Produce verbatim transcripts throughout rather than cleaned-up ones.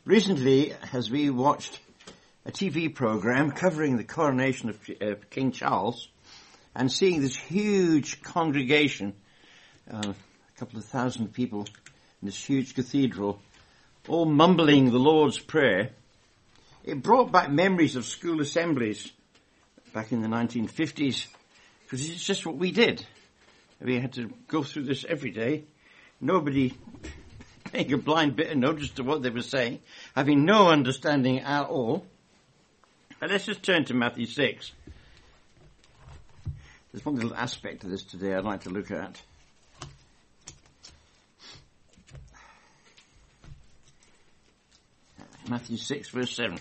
Recently, as we watched a T V program covering the coronation of uh, King Charles, and seeing this huge congregation, uh, a couple of thousand people in this huge cathedral, all mumbling the Lord's Prayer, it brought back memories of school assemblies back in the nineteen fifties, because it's just what we did. We had to go through this every day. Nobody paying a blind bit of notice to what they were saying, having no understanding at all. But let's just turn to Matthew six. There's one little aspect of this today I'd like to look at. Matthew six, verse seven.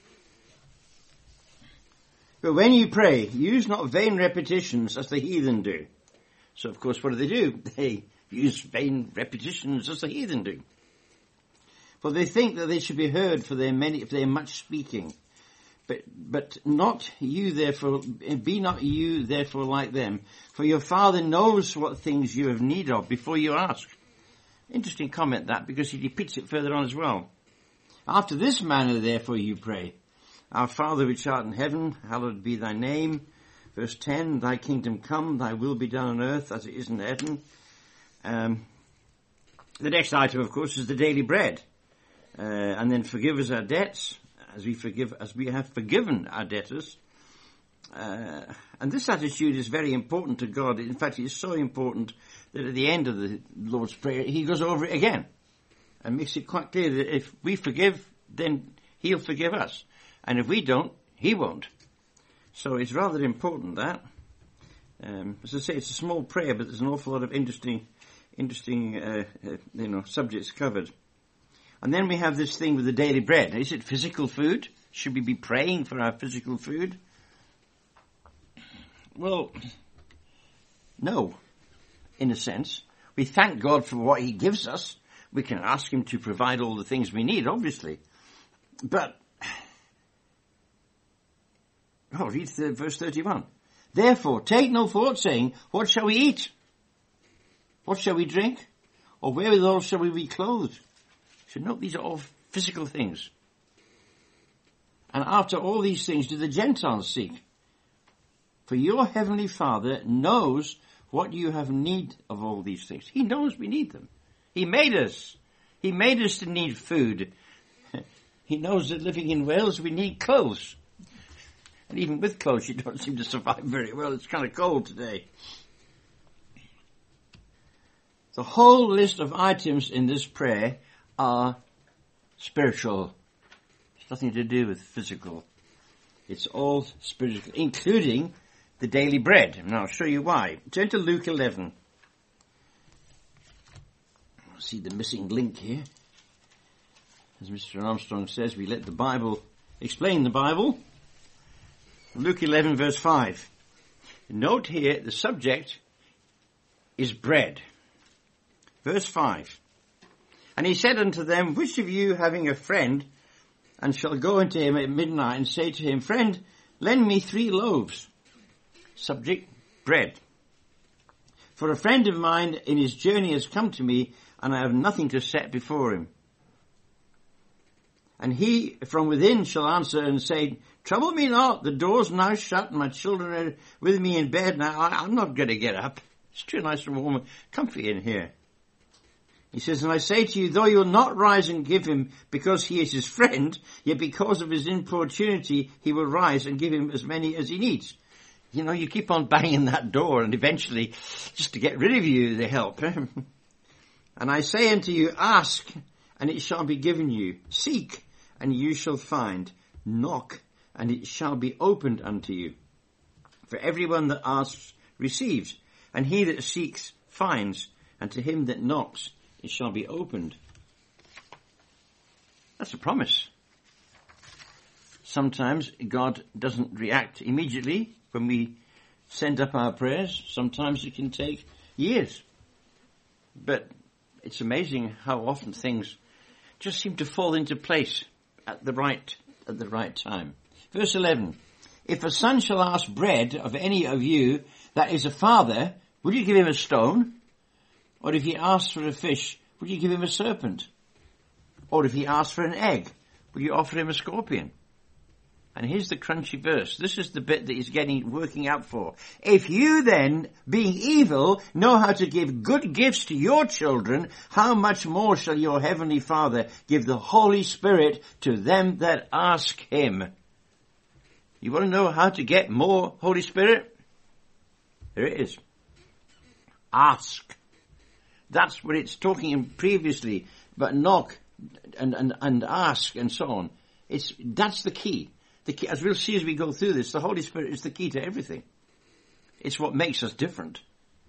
But when you pray, use not vain repetitions as the heathen do. So, of course, what do they do? They use vain repetitions as the heathen do. For they think that they should be heard for their many, for their much speaking. But, but not you therefore, be not you therefore like them. For your Father knows what things you have need of before you ask. Interesting comment that, because he repeats it further on as well. After this manner therefore you pray. Our Father which art in heaven, hallowed be thy name. Verse ten, thy kingdom come, thy will be done on earth as it is in heaven. Um, the next item, of course, is the daily bread. Uh, and then forgive us our debts, as we forgive, as we have forgiven our debtors. Uh, and this attitude is very important to God. In fact, it is so important that at the end of the Lord's Prayer, he goes over it again and makes it quite clear that if we forgive, then he'll forgive us. And if we don't, he won't. So it's rather important that. Um, as I say, it's a small prayer, but there's an awful lot of interesting, interesting, uh, uh, you know, subjects covered. And then we have this thing with the daily bread. Is it physical food? Should we be praying for our physical food? Well, no, in a sense. We thank God for what he gives us. We can ask him to provide all the things we need, obviously. But, oh, read the, verse thirty-one. Therefore, take no thought, saying, what shall we eat? What shall we drink? Or wherewithal shall we be clothed? You should note these are all physical things. And after all these things do the Gentiles seek. For your heavenly Father knows what you have need of all these things. He knows we need them. He made us. He made us to need food. He knows that living in Wales we need clothes. And even with clothes you don't seem to survive very well. It's kind of cold today. The whole list of items in this prayer are spiritual. It's nothing to do with physical. It's all spiritual, including the daily bread. And I'll show you why. Turn to Luke eleven. See the missing link here. As Mister Armstrong says, we let the Bible explain the Bible. Luke eleven verse five. Note here the subject is bread. Verse five. And he said unto them, which of you having a friend, and shall go unto him at midnight and say to him, friend, lend me three loaves. Subject, bread. For a friend of mine in his journey has come to me, and I have nothing to set before him. And he from within shall answer and say, trouble me not, the door's now shut, and my children are with me in bed now. I, I'm not going to get up. It's too nice and warm and comfy in here. He says, and I say to you, though you will not rise and give him because he is his friend, yet because of his importunity, he will rise and give him as many as he needs. You know, you keep on banging that door, and eventually, just to get rid of you, they help. And I say unto you, ask, and it shall be given you. Seek, and you shall find. Knock, and it shall be opened unto you. For everyone that asks receives, and he that seeks finds, and to him that knocks it shall be opened. That's a promise. Sometimes God doesn't react immediately when we send up our prayers. Sometimes it can take years. But it's amazing how often things just seem to fall into place at the right, at the right time. Verse eleven. If a son shall ask bread of any of you that is a father, would you give him a stone? Or if he asks for a fish, would you give him a serpent? Or if he asks for an egg, will you offer him a scorpion? And here's the crunchy verse. This is the bit that he's getting, working out for. If you then, being evil, know how to give good gifts to your children, how much more shall your heavenly Father give the Holy Spirit to them that ask him? You want to know how to get more Holy Spirit? There it is. Ask. That's what it's talking in previously, but knock and, and, and ask and so on. It's, that's the key. The key. As we'll see as we go through this, the Holy Spirit is the key to everything. It's what makes us different.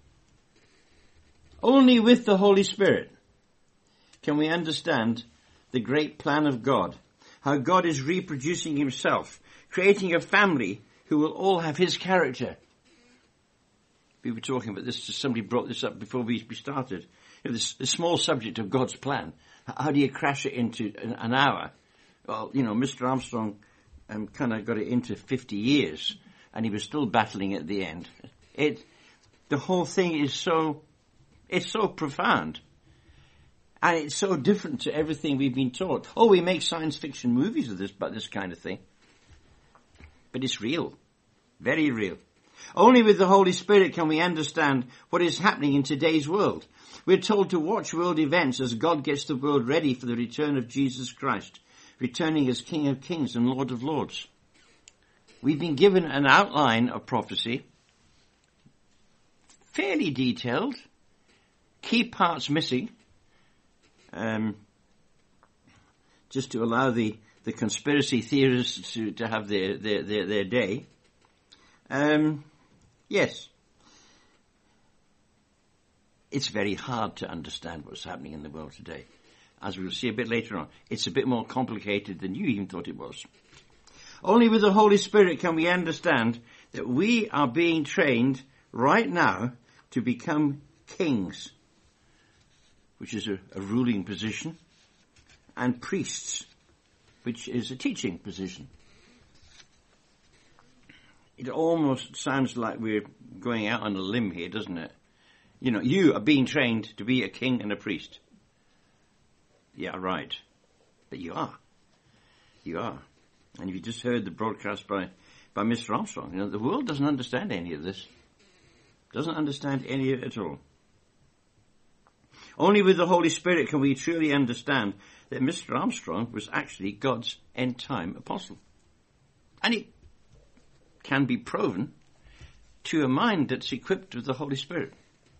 Only with the Holy Spirit can we understand the great plan of God. How God is reproducing himself, creating a family who will all have his character. We were talking about this, somebody brought this up before we started. You know, this, this small subject of God's plan. How do you crash it into an, an hour? Well, you know, Mister Armstrong um, kind of got it into fifty years, and he was still battling at the end. It, the whole thing is so, it's so profound. And it's so different to everything we've been taught. Oh, we make science fiction movies of this, about this kind of thing. But it's real. Very real. Only with the Holy Spirit can we understand what is happening in today's world. We're told to watch world events as God gets the world ready for the return of Jesus Christ, returning as King of Kings and Lord of Lords. We've been given an outline of prophecy, fairly detailed, key parts missing, um, just to allow the, the conspiracy theorists to, to have their, their, their, their day. Um, yes. It's very hard to understand what's happening in the world today. As we'll see a bit later on, it's a bit more complicated than you even thought it was. Only with the Holy Spirit can we understand that we are being trained right now to become kings, which is a, a ruling position, and priests, which is a teaching position. It almost sounds like we're going out on a limb here, doesn't it? You know, you are being trained to be a king and a priest. Yeah, right. But you are. You are. And if you just heard the broadcast by, by Mister Armstrong, you know, the world doesn't understand any of this. Doesn't understand any of it at all. Only with the Holy Spirit can we truly understand that Mister Armstrong was actually God's end-time apostle. And it can be proven to a mind that's equipped with the Holy Spirit.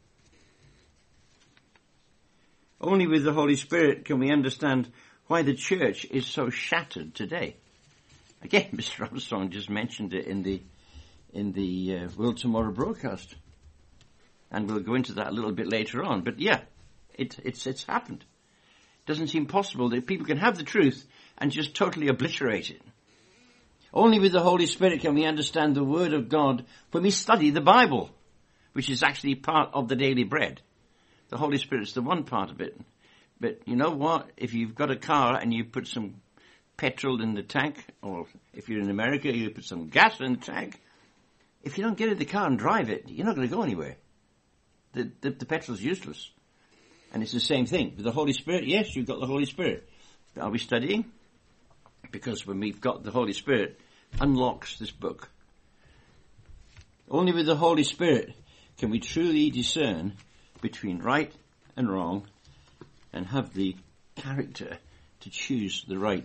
Only with the Holy Spirit can we understand why the church is so shattered today. Again, Mister Armstrong just mentioned it in the in the uh, World Tomorrow broadcast, and we'll go into that a little bit later on. But yeah, it, it's it's happened. It doesn't seem possible that people can have the truth and just totally obliterate it. Only with the Holy Spirit can we understand the Word of God when we study the Bible, which is actually part of the daily bread. The Holy Spirit's the one part of it. But you know what? If you've got a car and you put some petrol in the tank, or if you're in America, you put some gas in the tank, if you don't get in the car and drive it, you're not going to go anywhere. The, the, the petrol's useless. And it's the same thing. With the Holy Spirit, yes, you've got the Holy Spirit. But are we studying? Because when we've got the Holy Spirit, unlocks this book. Only with the Holy Spirit can we truly discern between right and wrong and have the character to choose the right.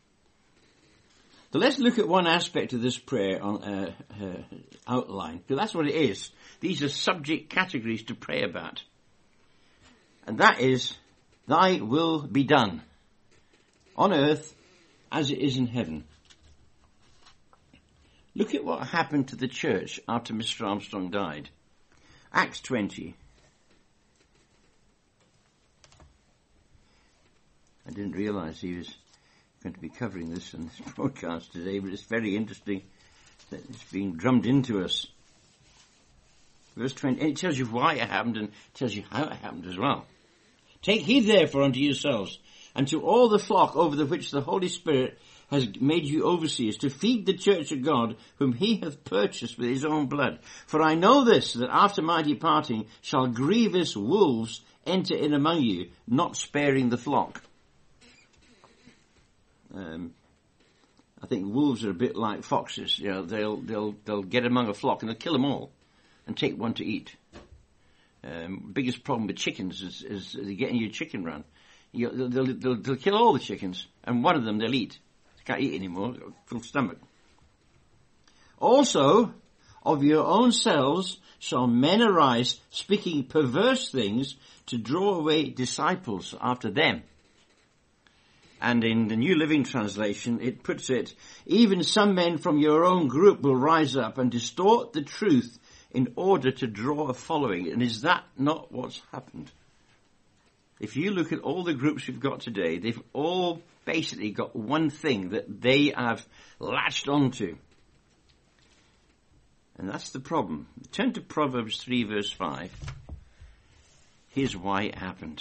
So let's look at one aspect of this prayer on uh, uh, outline, because that's what it is. These are subject categories to pray about. And that is, thy will be done on earth as it is in heaven. Look at what happened to the church after Mister Armstrong died. Acts twenty. I didn't realize he was going to be covering this in this broadcast today, but it's very interesting that it's being drummed into us. Verse twenty, and it tells you why it happened and tells you how it happened as well. Take heed therefore unto yourselves and to all the flock over the which the Holy Spirit has made you overseers, to feed the church of God, whom he hath purchased with his own blood. For I know this, that after my departing shall grievous wolves enter in among you, not sparing the flock. Um, I think wolves are a bit like foxes. You know, they'll they'll they'll get among a flock and they'll kill them all, and take one to eat. Um, biggest problem with chickens is, is getting your chicken run. You, they'll, they'll they'll kill all the chickens, and one of them they'll eat. They can't eat anymore, full stomach. Also, of your own selves shall men arise, speaking perverse things, to draw away disciples after them. And in the New Living Translation, it puts it, even some men from your own group will rise up and distort the truth in order to draw a following. And is that not what's happened? If you look at all the groups we've got today, they've all basically got one thing that they have latched onto. And that's the problem. Turn to Proverbs three verse five. Here's why it happened.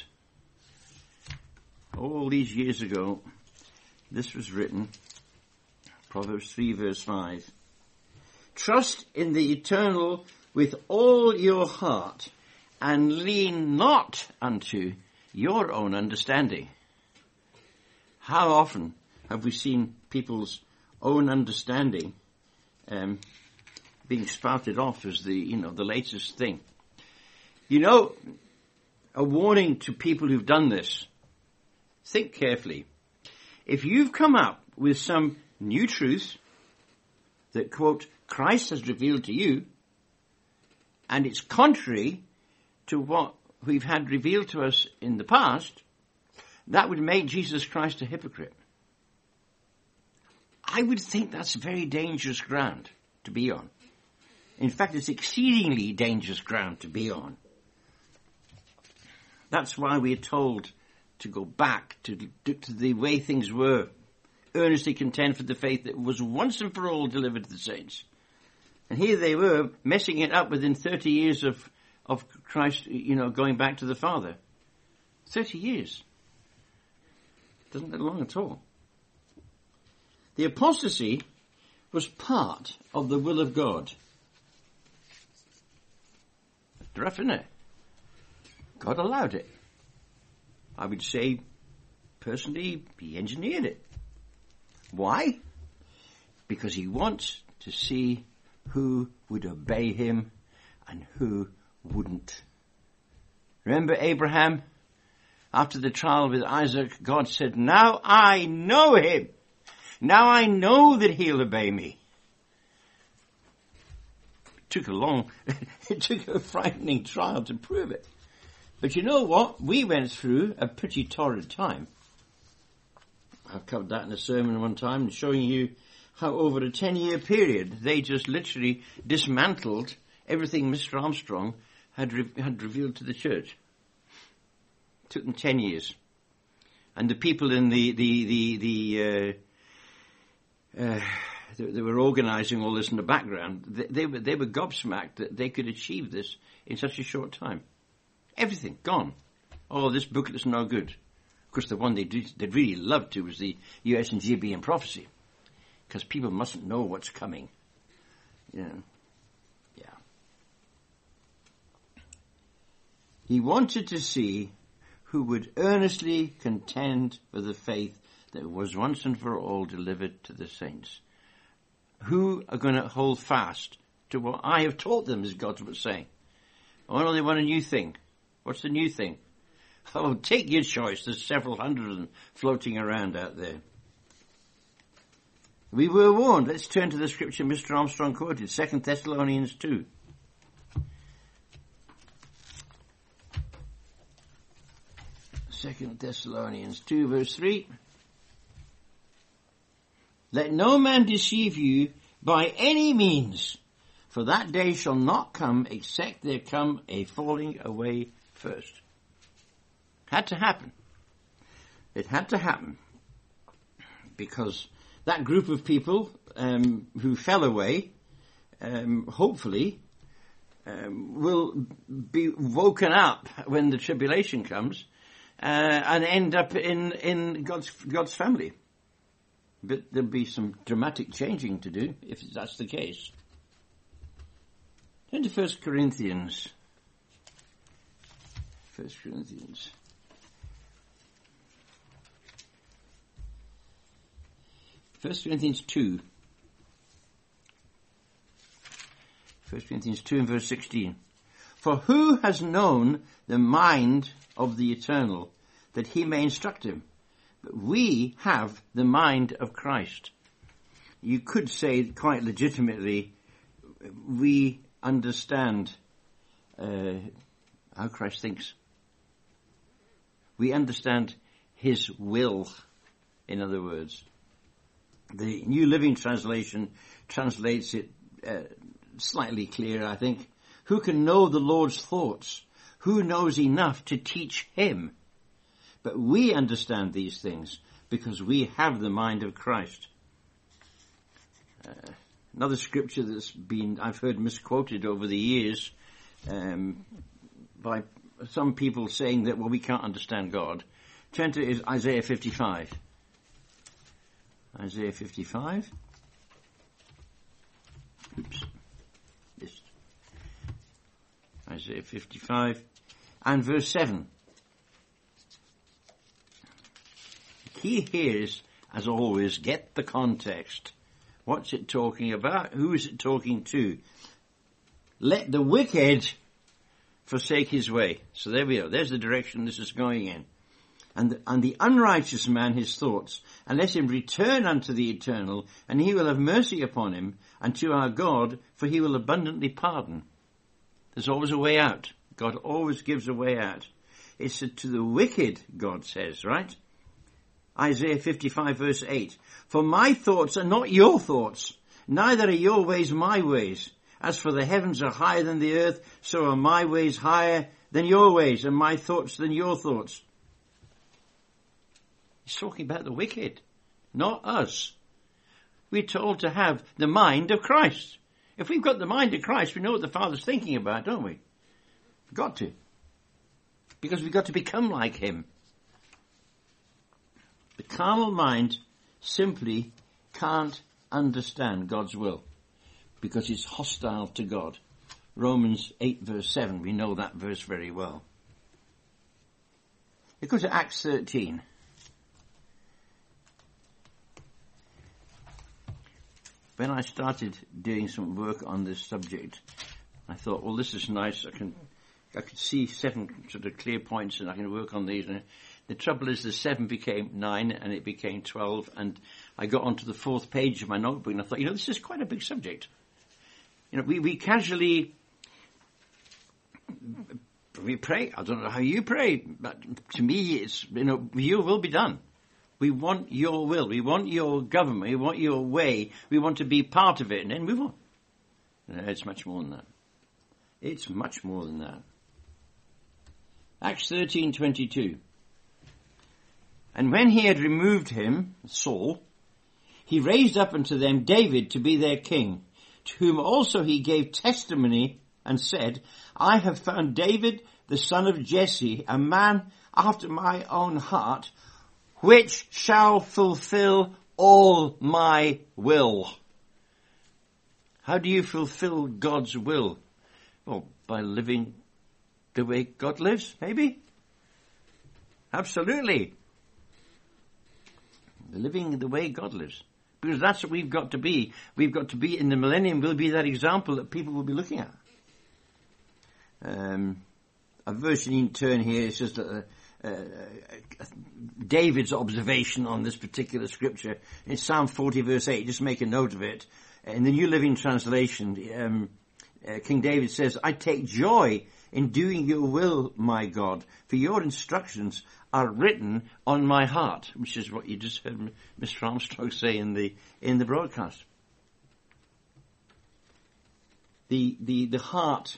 All these years ago, this was written. Proverbs three verse five. Trust in the eternal with all your heart, and lean not unto your own understanding. How often have we seen people's own understanding um, being spouted off as the, you know, the latest thing? You know, a warning to people who've done this. Think carefully. If you've come up with some new truth that, quote, Christ has revealed to you, and it's contrary to what we've had revealed to us in the past, that would make Jesus Christ a hypocrite. I would think that's very dangerous ground to be on. In fact, it's exceedingly dangerous ground to be on. That's why we're told to go back to, to the way things were. Earnestly contend for the faith that was once and for all delivered to the saints. And here they were, messing it up within thirty years of, of Christ, you know, going back to the Father. thirty years. Doesn't look long at all. The apostasy was part of the will of God. Rough, isn't it? God allowed it. I would say, personally, he engineered it. Why? Because he wants to see who would obey him and who wouldn't. Remember Abraham? After the trial with Isaac, God said, now I know him. Now I know that he'll obey me. It took a long, it took a frightening trial to prove it. But you know what? We went through a pretty torrid time. I've covered that in a sermon one time, showing you how over a ten-year period they just literally dismantled everything Mister Armstrong had re- had revealed to the church. It took them ten years, and the people in the the the the uh, uh, they, they were organising all this in the background. They, they were they were gobsmacked that they could achieve this in such a short time. Everything gone. Oh, this booklet's no good. Of course, the one they did, they'd really loved to was the U S and G B and prophecy, because people mustn't know what's coming. You know, yeah. He wanted to see who would earnestly contend for the faith that was once and for all delivered to the saints. Who are going to hold fast to what I have taught them, as God was saying. Oh no, they want a new thing. What's the new thing? Oh, take your choice. There's several hundred of them floating around out there. We were warned. Let's turn to the scripture Mister Armstrong quoted, Second Thessalonians two. Second Thessalonians two, verse three. Let no man deceive you by any means, for that day shall not come except there come a falling away first. Had to happen. It had to happen because that group of people um, who fell away, um, hopefully, um, will be woken up when the tribulation comes uh, and end up in in God's God's family. But there'll be some dramatic changing to do if that's the case. Turn to First Corinthians. First Corinthians. First Corinthians two. First Corinthians two and verse sixteen. For who has known the mind of the Eternal, that he may instruct him? But we have the mind of Christ. You could say quite legitimately, we understand uh, how Christ thinks. We understand his will, in other words. The New Living Translation translates it uh, slightly clearer, I think. Who can know the Lord's thoughts? Who knows enough to teach him? But we understand these things because we have the mind of Christ. Uh, another scripture that's been, I've heard misquoted over the years um, by some people saying that, well, we can't understand God. Turn to Isaiah fifty-five. Isaiah fifty-five. Oops. This. Isaiah fifty-five and verse seven. The key here is, as always, get the context. What's it talking about? Who is it talking to? Let the wicked forsake his way. So there we are. There's the direction this is going in. And the, and the unrighteous man his thoughts, and let him return unto the Eternal, and he will have mercy upon him, and to our God, for he will abundantly pardon. There's always a way out. God always gives a way out. It's to the wicked, God says, right? Isaiah fifty-five verse eight. For my thoughts are not your thoughts, neither are your ways my ways. As for the heavens are higher than the earth, so are my ways higher than your ways, and my thoughts than your thoughts. He's talking about the wicked, not us. We're told to have the mind of Christ. If we've got the mind of Christ, we know what the Father's thinking about, don't we? We've got to. Because we've got to become like him. The carnal mind simply can't understand God's will because it's hostile to God. Romans eight verse seven, we know that verse very well. You go to Acts thirteen. When I started doing some work on this subject, I thought, well, this is nice. I can, I could see seven sort of clear points and I can work on these. And the trouble is the seven became nine and it became twelve. And I got onto the fourth page of my notebook and I thought, you know, this is quite a big subject. You know, we, we casually, we pray. I don't know how you pray, but to me it's, you know, your will be done. We want your will. We want your government. We want your way. We want to be part of it and then move on. No, it's much more than that. It's much more than that. Acts thirteen twenty-two. And when he had removed him, Saul, he raised up unto them David to be their king, to whom also he gave testimony and said, I have found David, the son of Jesse, a man after my own heart, which shall fulfill all my will. How do you fulfill God's will? Well, by living the way God lives, maybe? Absolutely. Living the way God lives. Because that's what we've got to be. We've got to be, in the millennium, we'll be that example that people will be looking at. Um, a verse in turn here says that uh, uh, David's observation on this particular scripture in Psalm forty verse eight, just make a note of it. In the New Living Translation, um, uh, King David says, I take joy in doing your will, my God, for your instructions are written on my heart, which is what you just heard Mister Armstrong say in the in the broadcast. The the the heart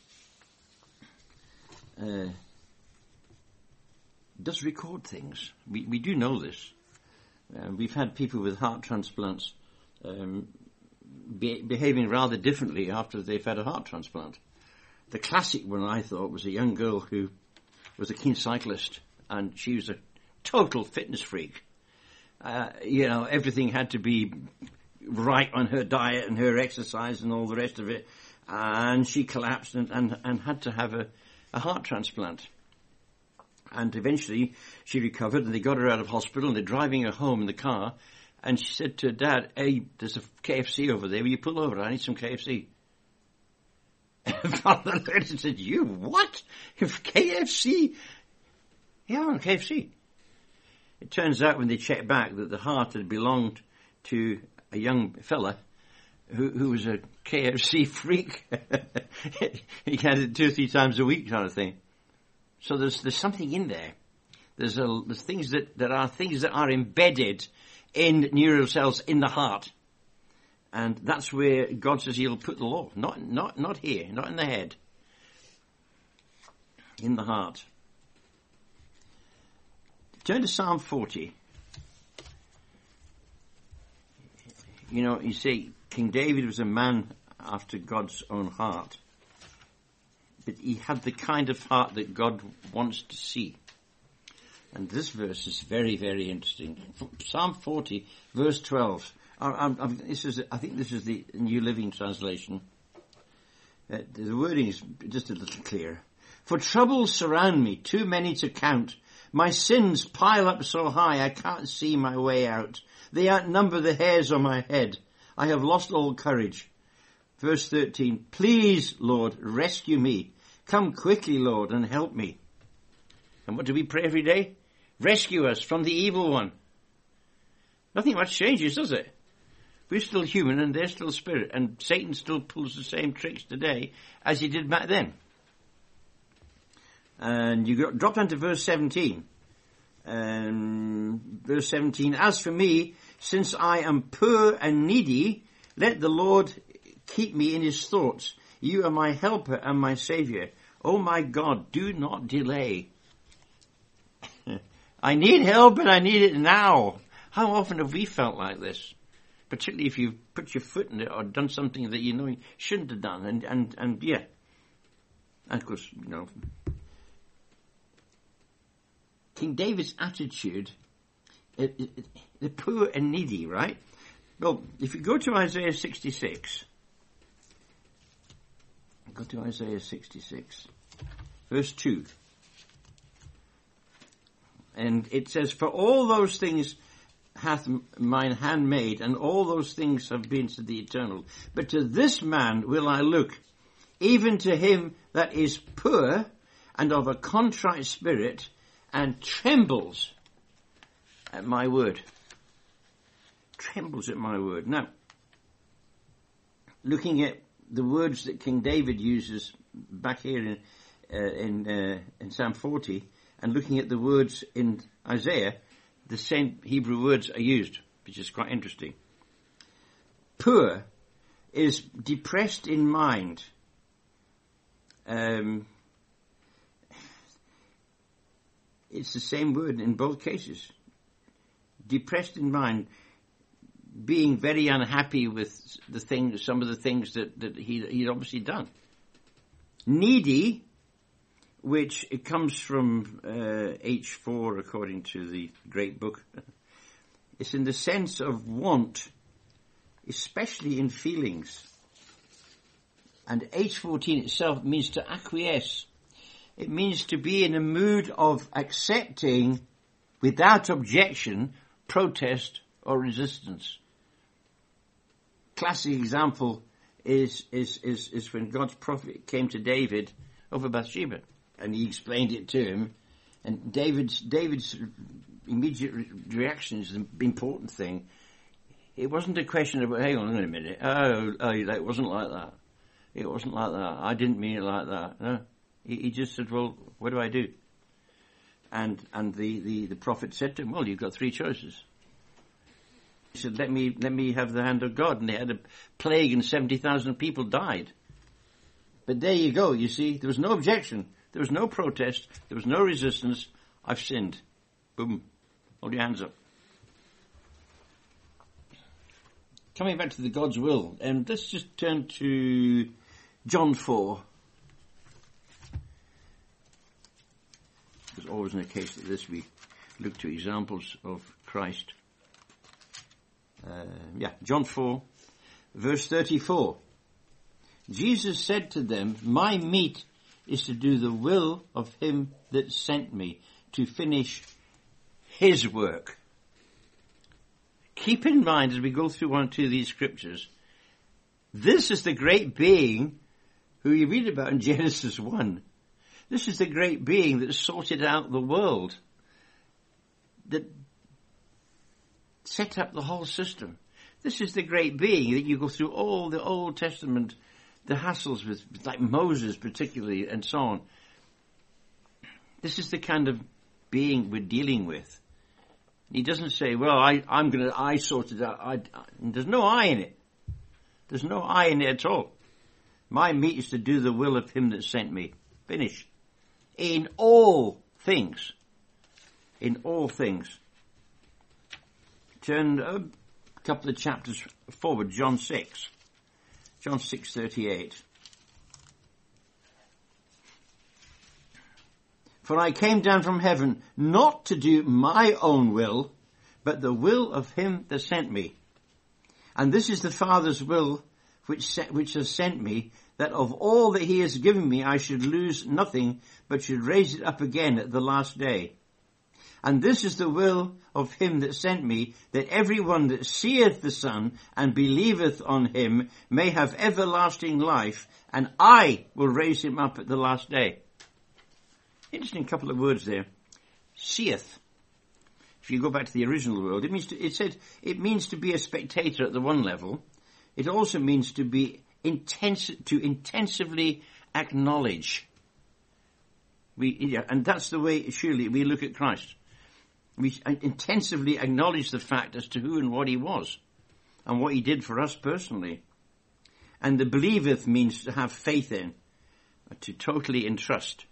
uh, does record things. We we do know this. Uh, we've had people with heart transplants um, be, behaving rather differently after they've had a heart transplant. The classic one, I thought, was a young girl who was a keen cyclist. And she was a total fitness freak. Uh, you know, everything had to be right on her diet and her exercise and all the rest of it. And she collapsed and, and, and had to have a, a heart transplant. And eventually she recovered and they got her out of hospital and they're driving her home in the car. And she said to her dad, hey, there's a K F C over there. Will you pull over? I need some K F C. And Father looked and said, you what? If K F C? Yeah, I want K F C. It turns out when they checked back that the heart had belonged to a young fella who, who was a K F C freak. He had it two or three times a week kind of thing. So there's there's something in there. There's a, there's things that there are things that are embedded in neural cells in the heart, and that's where God says He'll put the law. Not not not here, not in the head, in the heart. Turn to Psalm forty. You know, you see, King David was a man after God's own heart, but he had the kind of heart that God wants to see. And this verse is very, very interesting. Psalm forty, verse twelve. I, I, I, this is, I think this is the New Living Translation. Uh, the wording is just a little clearer. For troubles surround me, too many to count. My sins pile up so high I can't see my way out. They outnumber the hairs on my head. I have lost all courage. Verse thirteen. Please, Lord, rescue me. Come quickly, Lord, and help me. And what do we pray every day? Rescue us from the evil one. Nothing much changes, does it? We're still human and they're still spirit, and Satan still pulls the same tricks today as he did back then. And you go, drop down to verse seventeen. Um, verse seventeen, as for me, since I am poor and needy, let the Lord keep me in his thoughts. You are my helper and my saviour. Oh my God, do not delay. I need help and I need it now. How often have we felt like this? Particularly if you've put your foot in it or done something that you know you shouldn't have done. And, and, and yeah. And of course, you know, King David's attitude, it, it, it, the poor and needy, right? Well, if you go to Isaiah sixty-six, go to Isaiah sixty-six, verse two. And it says, for all those things hath mine hand made, and all those things have been to the eternal. But to this man will I look, even to him that is poor and of a contrite spirit, and trembles at my word. Trembles at my word. Now, looking at the words that King David uses back here in uh, in, uh, in Psalm forty, and looking at the words in Isaiah, the same Hebrew words are used, which is quite interesting. Poor is depressed in mind. Um, it's the same word in both cases. Depressed in mind, being very unhappy with the things, some of the things that, that he he'd obviously done. Needy, which it comes from uh, H four according to the great book. It's in the sense of want, especially in feelings. And H fourteen itself means to acquiesce. It means to be in a mood of accepting without objection, protest or resistance. Classic example is, is, is, is when God's prophet came to David over Bathsheba. And he explained it to him. And David's, David's immediate re- reaction is the important thing. It wasn't a question of, hang on a minute. Oh, oh, it wasn't like that. It wasn't like that. I didn't mean it like that. No. He, he just said, well, what do I do? And, and the, the, the prophet said to him, well, you've got three choices. He said, let me, let me have the hand of God. And they had a plague and seventy thousand people died. But there you go, you see, there was no objection. There was no protest. There was no resistance. I've sinned. Boom. Hold your hands up. Coming back to the God's will, and let's just turn to John four. There's always in a case like this we look to examples of Christ. Uh, yeah, John four, verse thirty-four. Jesus said to them, my meat is to do the will of him that sent me, to finish his work. keep in mind as we go through one or two of these scriptures, this is the great being who you read about in Genesis one. This is the great being that sorted out the world, that set up the whole system. This is the great being that you go through all the Old Testament, the hassles with, like Moses particularly, and so on. This is the kind of being we're dealing with. He doesn't say, well, I, I'm going to, I sorted it out. I, I, there's no I in it. There's no I in it at all. My meat is to do the will of him that sent me. Finish. In all things. In all things. Turn a couple of chapters forward, John six. John six thirty-eight. For I came down from heaven not to do my own will, but the will of him that sent me. And this is the Father's will which sent, which has sent me, that of all that he has given me I should lose nothing, but should raise it up again at the last day. And this is the will of him that sent me, that everyone that seeth the Son and believeth on him may have everlasting life, and I will raise him up at the last day. Interesting couple of words there. Seeth. If you go back to the original word, it means to, it said it means to be a spectator at the one level. It also means to be intense, to intensively acknowledge. We, yeah, and that's the way surely we look at Christ. We intensively acknowledge the fact as to who and what he was, and what he did for us personally. And the believeth means to have faith in, to totally entrust.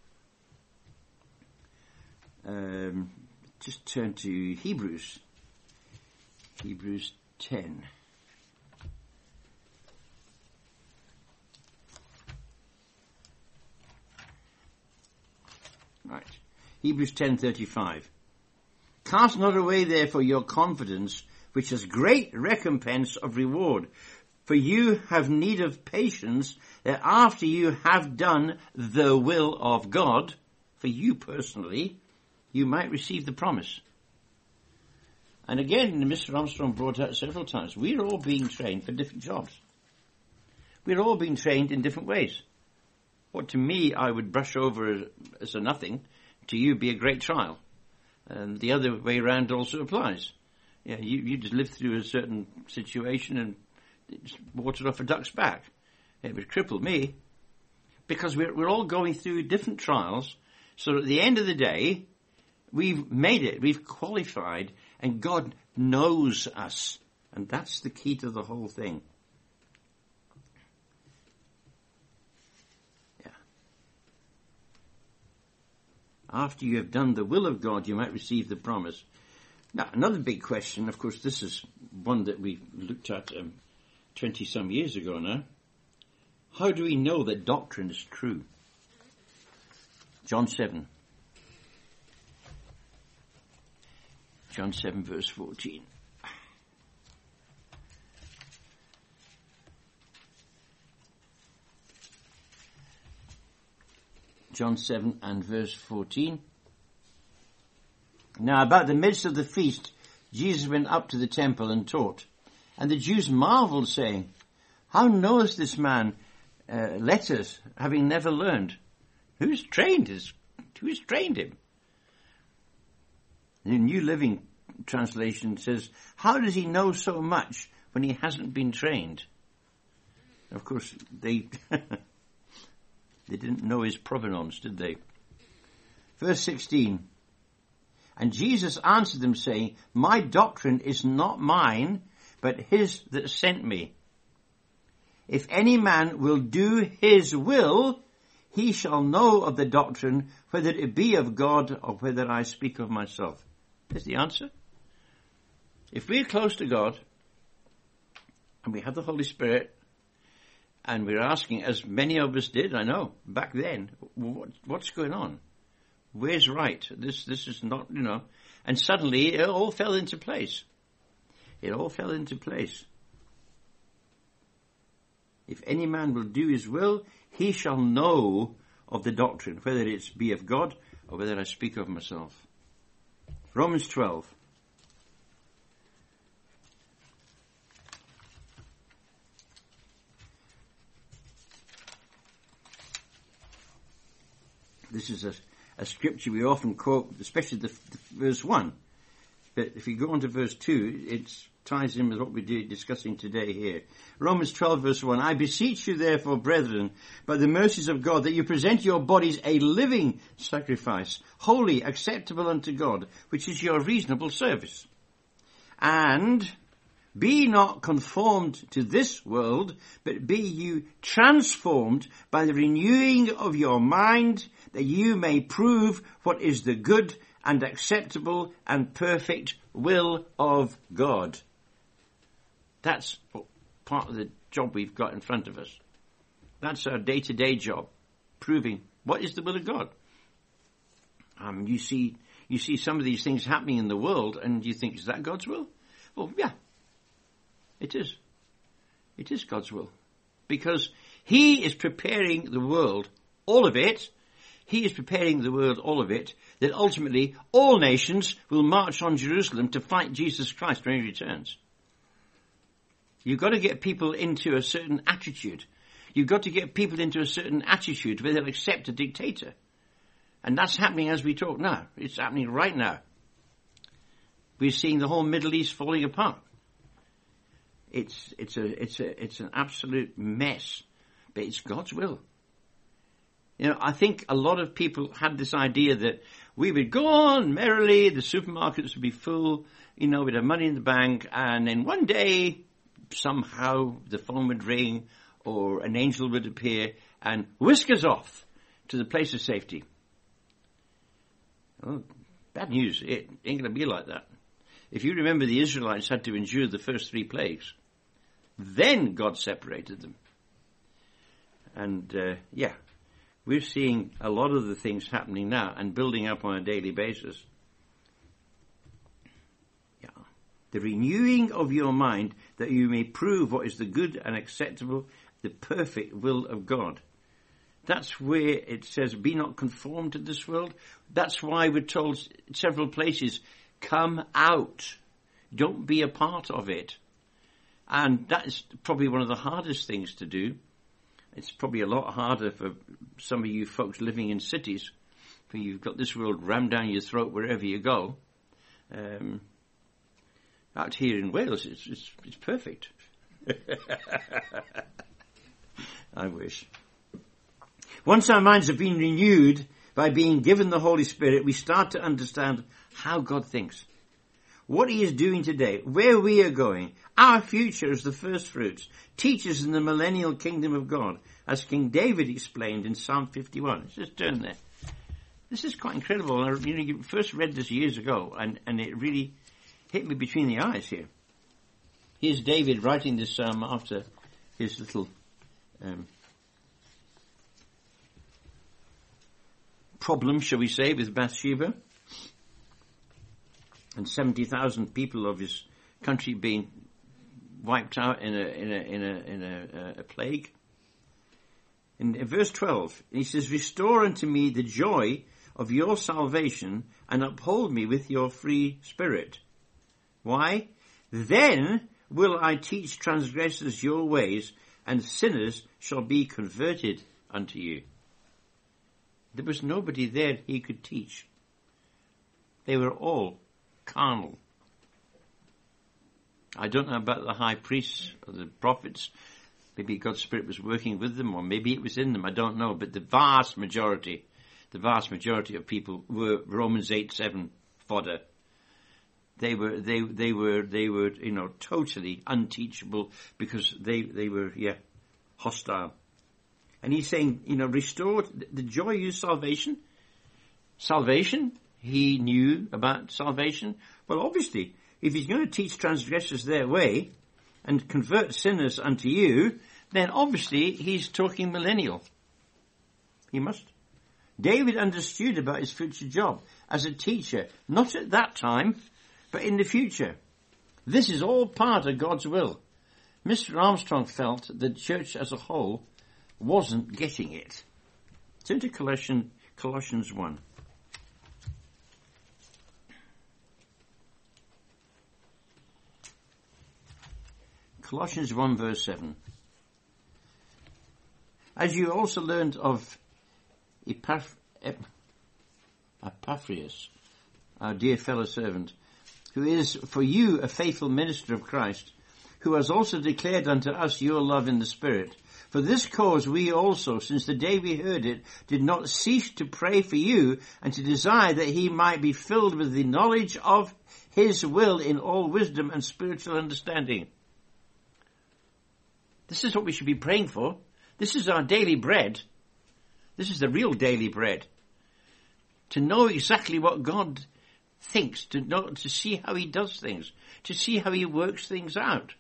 Um, just turn to Hebrews. Hebrews ten. Right. Hebrews ten thirty-five. Cast not away therefore your confidence, which has great recompense of reward. For you have need of patience, that after you have done the will of God, for you personally, you might receive the promise. And again, Mister Armstrong brought out several times, we're all being trained for different jobs. We're all being trained in different ways. What to me I would brush over as a nothing, to you be a great trial. And the other way around also applies. Yeah, you, you just live through a certain situation and it's watered off a duck's back. It would cripple me. Because we're, we're all going through different trials, so at the end of the day, we've made it, we've qualified, and God knows us. And that's the key to the whole thing. Yeah. After you have done the will of God, you might receive the promise. Now, another big question, of course, this is one that we looked at um, twenty some years ago now. How do we know that doctrine is true? John seven. John seven verse fourteen. John seven and verse fourteen. Now about the midst of the feast, Jesus went up to the temple and taught. And the Jews marveled, saying, How knoweth this man uh, letters, having never learned? Who's trained his, who's trained him? The New Living Translation says, how does he know so much when he hasn't been trained? Of course, they they didn't know his provenance, did they? Verse sixteen. And Jesus answered them, saying, My doctrine is not mine, but his that sent me. If any man will do his will, he shall know of the doctrine, whether it be of God or whether I speak of myself. There's the answer. If we're close to God, and we have the Holy Spirit, and we're asking, as many of us did, I know, back then, what, what's going on? Where's right? This this is not, you know. And suddenly it all fell into place. It all fell into place. If any man will do his will, he shall know of the doctrine, whether it be of God or whether I speak of myself. Romans twelve. This is a, a scripture we often quote, especially the, the verse one. But if you go on to verse two, it ties in with what we're discussing today here. Romans twelve verse one, I beseech you therefore, brethren, by the mercies of God, that you present your bodies a living sacrifice, holy, acceptable unto God, which is your reasonable service. And be not conformed to this world, but be you transformed by the renewing of your mind, that you may prove what is the good and acceptable and perfect will of God. That's part of the job we've got in front of us. That's our day-to-day job, proving what is the will of God. Um, you see, you see some of these things happening in the world, and you think, is that God's will? Well, yeah. It is. It is God's will. Because He is preparing the world, all of it, He is preparing the world, all of it, that ultimately all nations will march on Jerusalem to fight Jesus Christ when He returns. You've got to get people into a certain attitude. You've got to get people into a certain attitude where they'll accept a dictator. And that's happening as we talk now. It's happening right now. We're seeing the whole Middle East falling apart. It's, it's a, it's a, it's an absolute mess, but it's God's will. You know, I think a lot of people had this idea that we would go on merrily, the supermarkets would be full, you know, we'd have money in the bank, and then one day, somehow the phone would ring, or an angel would appear, and whisk us off to the place of safety. Well, bad news. It ain't going to be like that. If you remember, the Israelites had to endure the first three plagues. Then God separated them. And, uh, yeah, we're seeing a lot of the things happening now and building up on a daily basis. Yeah. The renewing of your mind, that you may prove what is the good and acceptable, the perfect will of God. That's where it says, be not conformed to this world. That's why we're told in several places, come out. Don't be a part of it. And that is probably one of the hardest things to do. It's probably a lot harder for some of you folks living in cities, for you've got this world rammed down your throat wherever you go. Um, out here in Wales, it's, it's, it's perfect. I wish. Once our minds have been renewed by being given the Holy Spirit, we start to understand how God thinks. What He is doing today, where we are going, our future as the first fruits, teachers in the millennial kingdom of God, as King David explained in Psalm fifty-one. Let's just turn there. This is quite incredible. I you know, you first read this years ago, and, and it really hit me between the eyes here. Here's David writing this psalm after his little um, problem, shall we say, with Bathsheba. And seventy thousand people of his country being wiped out in a in a in a in a, a plague. In, in verse twelve, he says, "Restore unto me the joy of your salvation, and uphold me with your free spirit." Why? Then will I teach transgressors your ways, and sinners shall be converted unto you. There was nobody there he could teach. They were all carnal. I don't know about the high priests or the prophets. Maybe God's Spirit was working with them, or maybe it was in them. I don't know. But the vast majority, the vast majority of people were Romans eight seven fodder. They were, they, they were, they were, you know, totally unteachable because they, they were, yeah, hostile. And he's saying, you know, restore the joy of your salvation. Salvation. He knew about salvation. Well, obviously, if he's going to teach transgressors their way and convert sinners unto you, then obviously he's talking millennial. He must. David understood about his future job as a teacher, not at that time, but in the future. This is all part of God's will. Mister Armstrong felt that the church as a whole wasn't getting it. Turn to Colossians, Colossians one. Colossians one verse seven. As you also learned of Epaph- Epaphras, our dear fellow servant, who is for you a faithful minister of Christ, who has also declared unto us your love in the Spirit. For this cause we also, since the day we heard it, did not cease to pray for you and to desire that he might be filled with the knowledge of his will in all wisdom and spiritual understanding. This is what we should be praying for. This is our daily bread. This is the real daily bread. To know exactly what God thinks, to know, to see how he does things, to see how he works things out.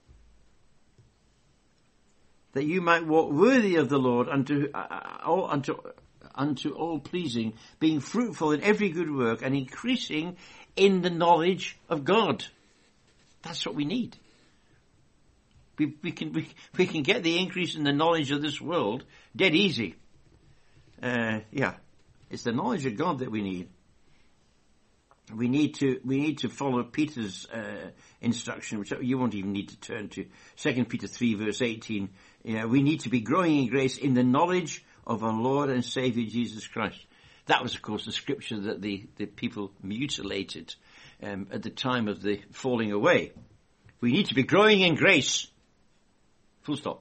That you might walk worthy of the Lord unto uh, all unto unto all pleasing, being fruitful in every good work and increasing in the knowledge of God. That's what we need. We, we can we, we can get the increase in the knowledge of this world dead easy. Uh, yeah, it's the knowledge of God that we need. We need to we need to follow Peter's uh, instruction, which you won't even need to turn to. Second Peter three verse eighteen. Yeah, we need to be growing in grace in the knowledge of our Lord and Saviour Jesus Christ. That was, of course, the scripture that the, the people mutilated um, at the time of the falling away. We need to be growing in grace. Full stop.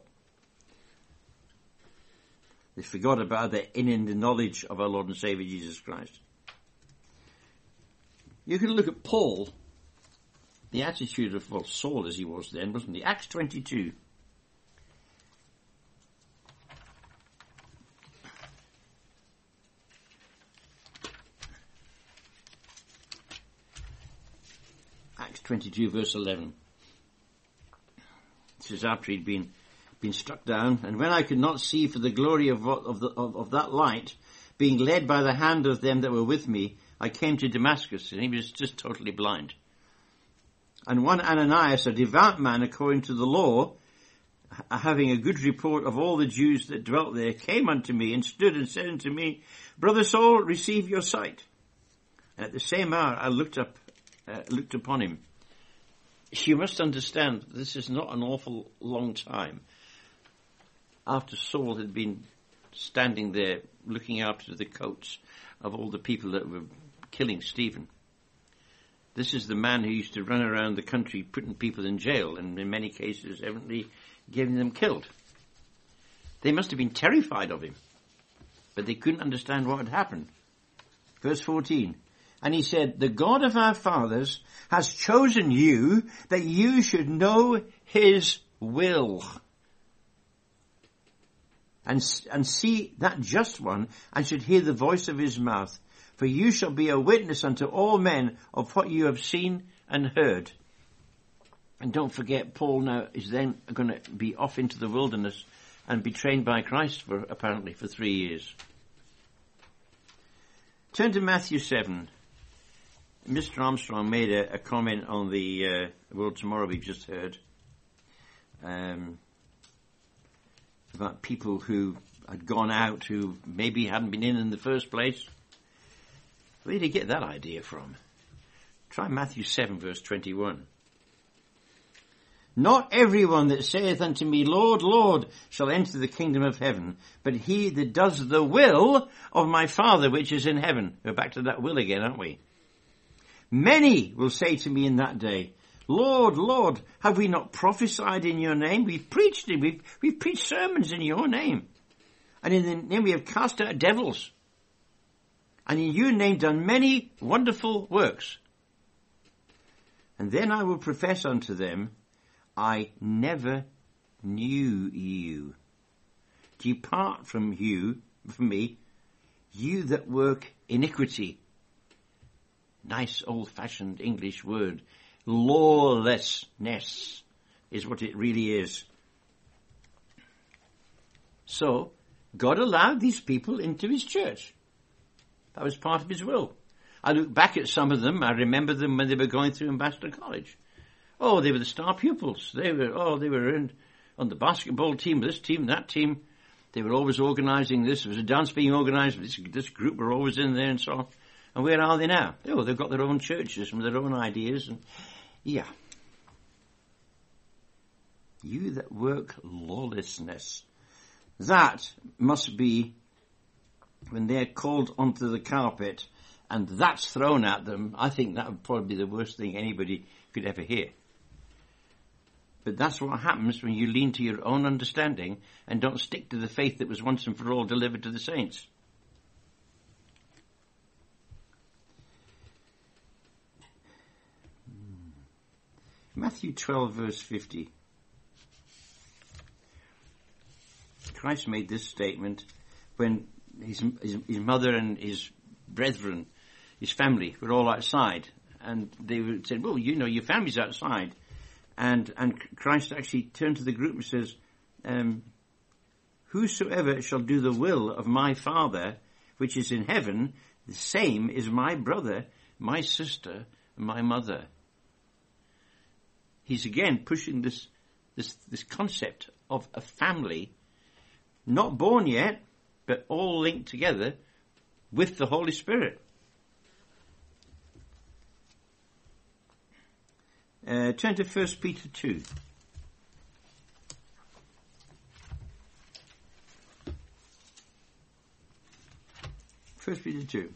They forgot about the in in the knowledge of our Lord and Saviour Jesus Christ. You can look at Paul, the attitude of, well, Saul as he was then, wasn't he? Acts twenty-two. Acts twenty-two verse eleven. This is after he'd been, been struck down. And when I could not see for the glory of, of, the, of, of that light, being led by the hand of them that were with me, I came to Damascus, and he was just totally blind. And one Ananias, a devout man according to the law, having a good report of all the Jews that dwelt there, came unto me and stood and said unto me, Brother Saul, receive your sight. And at the same hour I looked up, uh, looked upon him. You must understand, this is not an awful long time after Saul had been standing there looking after the coats of all the people that were killing Stephen. This is the man who used to run around the country putting people in jail and in many cases evidently getting them killed. They must have been terrified of him, but they couldn't understand what had happened. Verse fourteen. And he said, the God of our fathers has chosen you that you should know his will and, and see that just one and should hear the voice of his mouth. For you shall be a witness unto all men of what you have seen and heard. And don't forget, Paul now is then going to be off into the wilderness and be trained by Christ for apparently for three years. Turn to Matthew seven. Mister Armstrong made a, a comment on the uh, World Tomorrow we've just heard um, about people who had gone out who maybe hadn't been in in the first place. Where did he get that idea from? Try Matthew seven verse twenty-one. Not everyone that saith unto me, Lord, Lord, shall enter the kingdom of heaven, but he that does the will of my Father which is in heaven. We're back to that will again, aren't we? Many will say to me in that day, Lord, Lord, have we not prophesied in your name? We've preached it. We've, we've preached sermons in your name. And in the name we have cast out devils. And in your name done many wonderful works. And then I will profess unto them, I never knew you. Depart from you, from me, you that work iniquity. Nice old-fashioned English word. Lawlessness is what it really is. So, God allowed these people into his church. That was part of his will. I look back at some of them. I remember them when they were going through Ambassador College. Oh, they were the star pupils. They were, oh, they were in, on the basketball team, this team, that team. They were always organising this. There was a dance being organised. This, this group were always in there and so on. And where are they now? Oh, they've got their own churches and their own ideas. And yeah. You that work lawlessness. That must be when they're called onto the carpet and that's thrown at them, I think that would probably be the worst thing anybody could ever hear. But that's what happens when you lean to your own understanding and don't stick to the faith that was once and for all delivered to the saints. Matthew twelve verse fifty. Christ made this statement when his, his, his mother and his brethren, his family, were all outside. And they said, well, you know, your family's outside. And and Christ actually turned to the group and says, um, whosoever shall do the will of my Father, which is in heaven, the same is my brother, my sister, and my mother. He's again pushing this, this, this concept of a family, not born yet, but all linked together with the Holy Spirit. Uh, turn to First Peter two. First Peter two.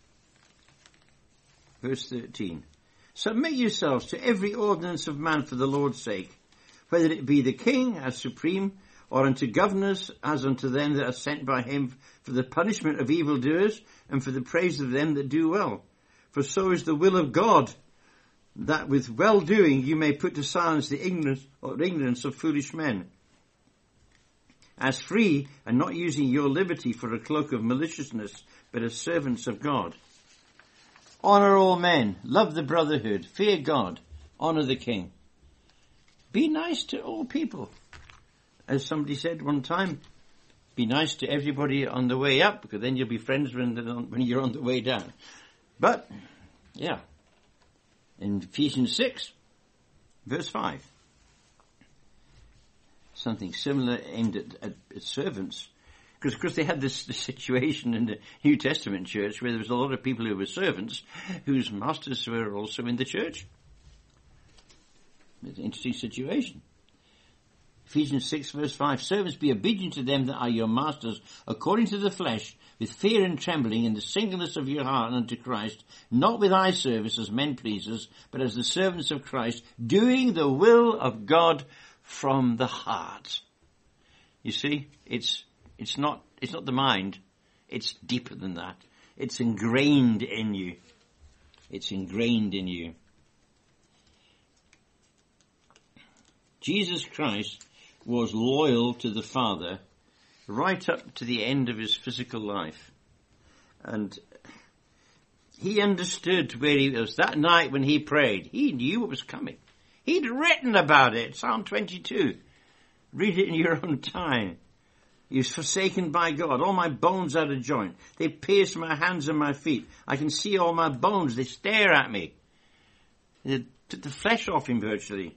Verse thirteen. Submit yourselves to every ordinance of man for the Lord's sake, whether it be the king as supreme, or unto governors as unto them that are sent by him for the punishment of evildoers, and for the praise of them that do well. For so is the will of God, that with well-doing you may put to silence the ignorance or ignorance of foolish men. As free, and not using your liberty for a cloak of maliciousness, but as servants of God. Honour all men, love the brotherhood, fear God, honour the king. Be nice to all people. As somebody said one time, be nice to everybody on the way up, because then you'll be friends when, when you're on the way down. But, yeah, in Ephesians six, verse five, something similar aimed at, at, at servants. Because, of course, they had this, this situation in the New Testament church where there was a lot of people who were servants whose masters were also in the church. It's an interesting situation. Ephesians six verse five, servants, be obedient to them that are your masters according to the flesh, with fear and trembling in the singleness of your heart unto Christ, not with eye service as men pleasers, but as the servants of Christ, doing the will of God from the heart. You see, it's It's not, it's not the mind. It's deeper than that. It's ingrained in you. It's ingrained in you. Jesus Christ was loyal to the Father right up to the end of his physical life. And he understood where he was. That night when he prayed, he knew what was coming. He'd written about it, Psalm twenty-two. Read it in your own time. He was forsaken by God. All my bones out of joint. They pierced my hands and my feet. I can see all my bones. They stare at me. They took the flesh off him virtually.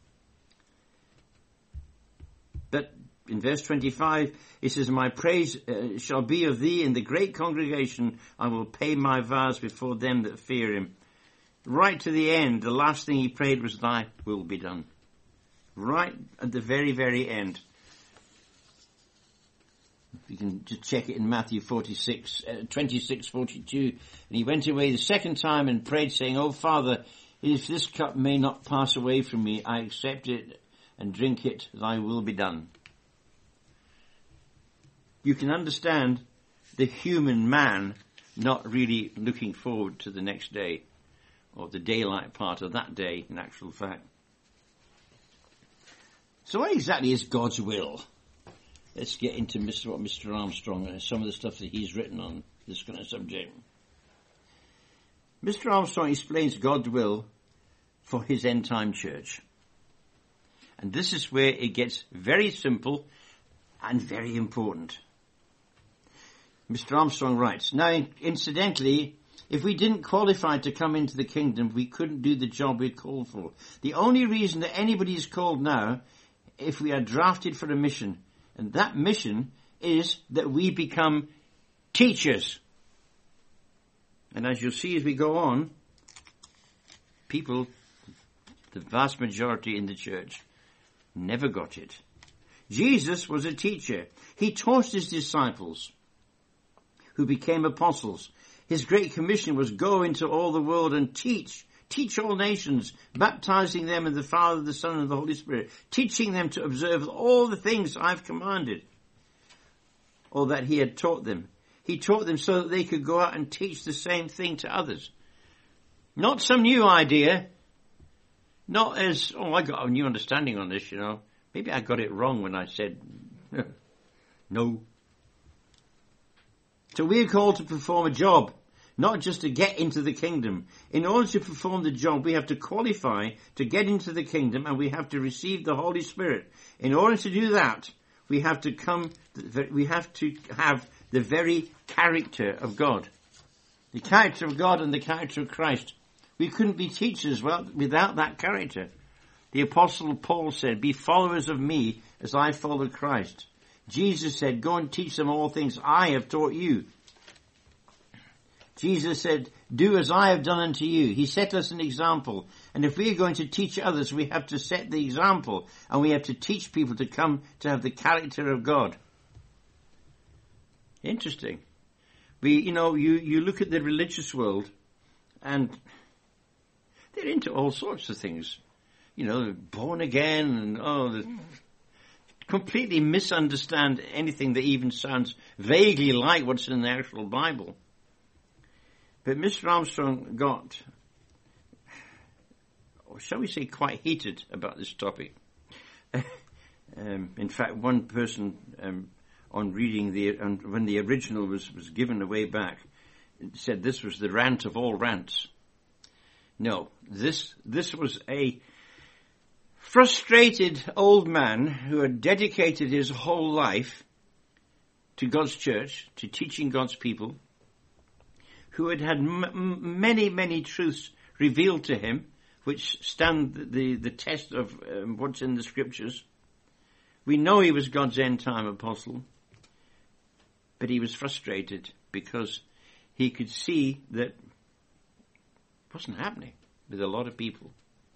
But in verse twenty-five, it says, my praise uh, shall be of thee in the great congregation. I will pay my vows before them that fear him. Right to the end, the last thing he prayed was, thy will be done. Right at the very, very end. You can just check it in Matthew forty-six, uh, twenty-six, forty-two. And he went away the second time and prayed, saying, O Father, if this cup may not pass away from me, I accept it and drink it, thy will be done. You can understand the human man not really looking forward to the next day, or the daylight part of that day, in actual fact. So what exactly is God's will? Let's get into Mister what Mister Armstrong and some of the stuff that he's written on this kind of subject. Mister Armstrong explains God's will for his end-time church. And this is where it gets very simple and very important. Mister Armstrong writes, now, incidentally, if we didn't qualify to come into the kingdom, we couldn't do the job we're called for. The only reason that anybody is called now, if we are drafted for a mission, and that mission is that we become teachers. And as you'll see as we go on, people, the vast majority in the church, never got it. Jesus was a teacher. He taught his disciples. who became apostles. His great commission was go into all the world and teach, teach all nations, baptizing them in the Father, the Son, and the Holy Spirit, teaching them to observe all the things I've commanded, or that he had taught them. He taught them so that they could go out and teach the same thing to others. Not some new idea. Not as, oh, I got a new understanding on this, you know. Maybe I got it wrong when I said, no. So we're called to perform a job, not just to get into the kingdom. In order to perform the job, we have to qualify to get into the kingdom, and we have to receive the Holy Spirit. In order to do that, we have to come, we have to have the very character of God. The character of God and the character of Christ. We couldn't be teachers well without that character. The Apostle Paul said, be followers of me as I follow Christ. Jesus said, go and teach them all things I have taught you. Jesus said, do as I have done unto you. He set us an example. And if we are going to teach others, we have to set the example. And we have to teach people to come to have the character of God. Interesting. We, you know, you, you look at the religious world and they're into all sorts of things. You know, born again and, oh, the, completely misunderstand anything that even sounds vaguely like what's in the actual Bible. But Mister Armstrong got, or shall we say, quite heated about this topic. um, in fact, one person um, on reading the, on, when the original was, was given away back, said this was the rant of all rants. No, this this was a frustrated old man who had dedicated his whole life to God's church, to teaching God's people, who had had m- many, many truths revealed to him, which stand the, the test of um, what's in the scriptures. We know he was God's end-time apostle, but he was frustrated because he could see that it wasn't happening with a lot of people.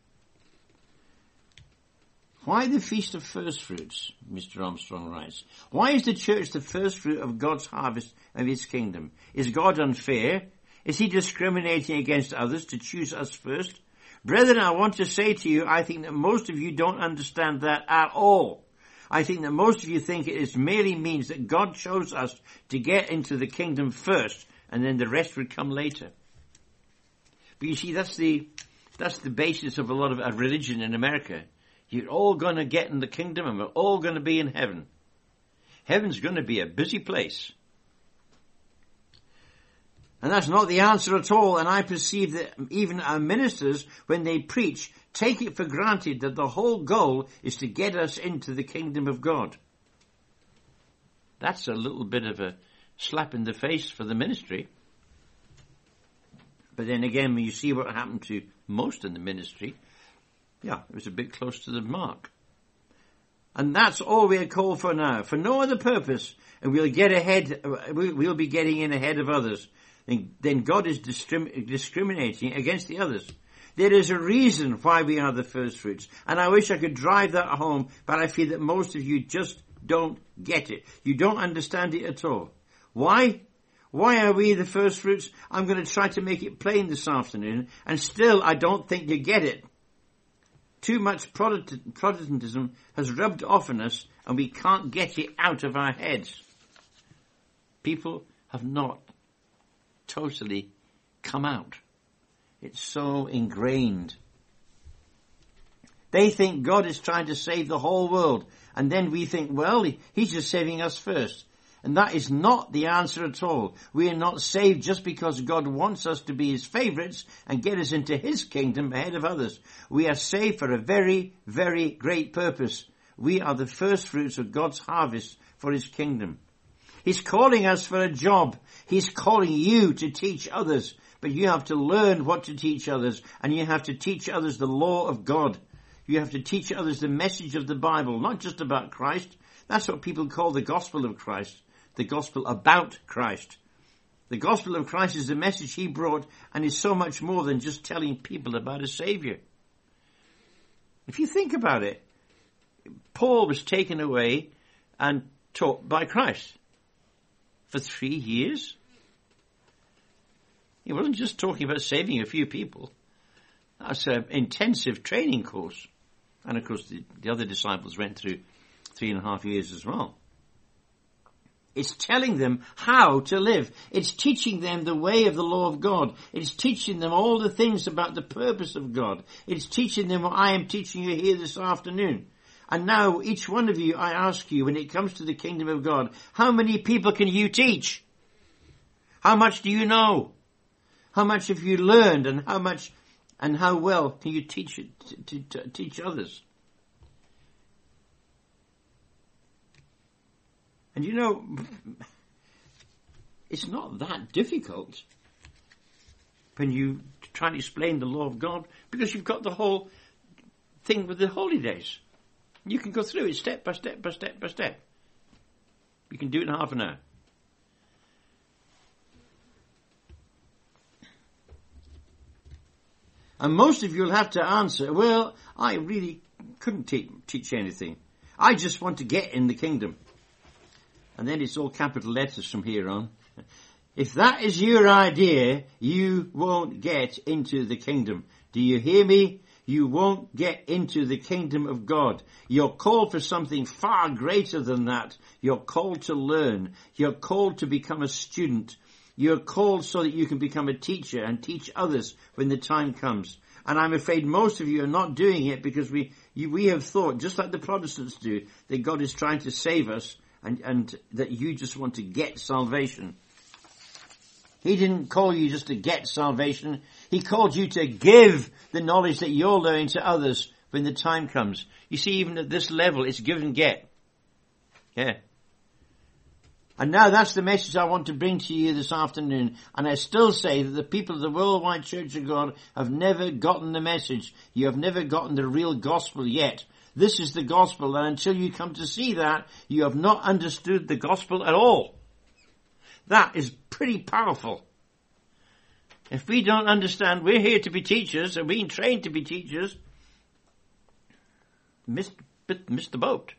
Why the Feast of First Fruits, Mister Armstrong writes. Why is the church the first fruit of God's harvest of his kingdom? Is God unfair? Is he discriminating against others to choose us first? Brethren, I want to say to you, I think that most of you don't understand that at all. I think that most of you think it is merely means that God chose us to get into the kingdom first, and then the rest would come later. But you see, that's the, that's the basis of a lot of a religion in America. You're all going to get in the kingdom and we're all going to be in heaven. Heaven's going to be a busy place. And that's not the answer at all. And I perceive that even our ministers, when they preach, take it for granted that the whole goal is to get us into the kingdom of God. That's a little bit of a slap in the face for the ministry. But then again, when you see what happened to most in the ministry, yeah, it was a bit close to the mark. And that's all we are called for now, for no other purpose, and we'll get ahead, we'll be getting in ahead of others. Then God is discrim- discriminating against the others. There is a reason why we are the first fruits, and I wish I could drive that home, but I feel that most of you just don't get it. You don't understand it at all. Why? Why are we the first fruits? I'm going to try to make it plain this afternoon, and still I don't think you get it. Too much Protestantism has rubbed off on us, and we can't get it out of our heads. People have not totally come out. It's so ingrained. They think God is trying to save the whole world, and then we think, well, he's just saving us first. And that is not the answer at all. We are not saved just because God wants us to be his favorites and get us into his kingdom ahead of others. We are saved for a very, very great purpose. We are the first fruits of God's harvest for his kingdom. He's calling us for a job. He's calling you to teach others. But you have to learn what to teach others, and you have to teach others the law of God. You have to teach others the message of the Bible, not just about Christ. That's what people call the gospel of Christ. The gospel about Christ. The gospel of Christ is the message he brought and is so much more than just telling people about a Savior. If you think about it, Paul was taken away and taught by Christ for three years. He wasn't just talking about saving a few people. That's an intensive training course. And of course the, the other disciples went through three and a half years as well. It's telling them how to live. It's teaching them the way of the law of God. It's teaching them all the things about the purpose of God. It's teaching them what I am teaching you here this afternoon. And now each one of you, I ask you, when it comes to the kingdom of God, how many people can you teach? How much do you know? How much have you learned, and how much and how well can you teach it to, to, to teach others? And you know, it's not that difficult when you try and explain the law of God, because you've got the whole thing with the holy days. You can go through it step by step by step by step. You can do it in half an hour. And most of you will have to answer, well, I really couldn't te- teach anything. I just want to get in the kingdom. And then it's all capital letters from here on. If that is your idea, you won't get into the kingdom. Do you hear me? You won't get into the kingdom of God. You're called for something far greater than that. You're called to learn. You're called to become a student. You're called so that you can become a teacher and teach others when the time comes. And I'm afraid most of you are not doing it because we you, we have thought, just like the Protestants do, that God is trying to save us and, and that you just want to get salvation. He didn't call you just to get salvation. He called you to give the knowledge that you're learning to others when the time comes. You see, even at this level, it's give and get. Yeah. And now that's the message I want to bring to you this afternoon. And I still say that the people of the Worldwide Church of God have never gotten the message. You have never gotten the real gospel yet. This is the gospel, and until you come to see that, you have not understood the gospel at all. That is pretty powerful. If we don't understand, we're here to be teachers, and being trained to be teachers, missed, missed the boat.